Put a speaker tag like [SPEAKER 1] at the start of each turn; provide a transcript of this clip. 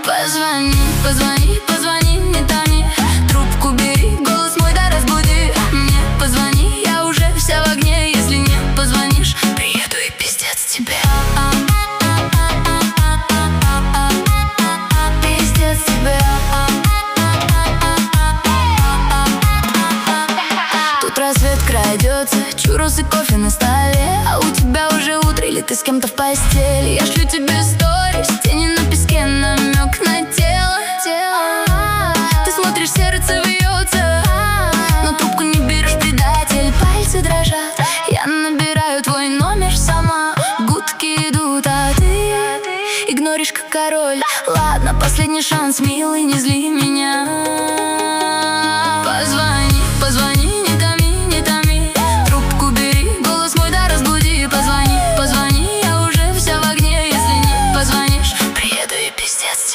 [SPEAKER 1] Позвони, позвони, позвони, не томи. Трубку бери, голос мой да разбуди. Мне позвони, я уже вся в огне. Если не позвонишь, приеду и пиздец тебе. Пиздец тебе. Тут рассвет крадется, чурос и кофе на столе. А у тебя уже утро или ты с кем-то в постели. Я шлю тебе сторис, тени на песке, намек на тело. Ты смотришь, сердце бьется, но трубку не берешь, предатель. Пальцы дрожат, я набираю твой номер сама. Гудки идут, а ты игноришь как король. Ладно, последний шанс, милый, не зли меня.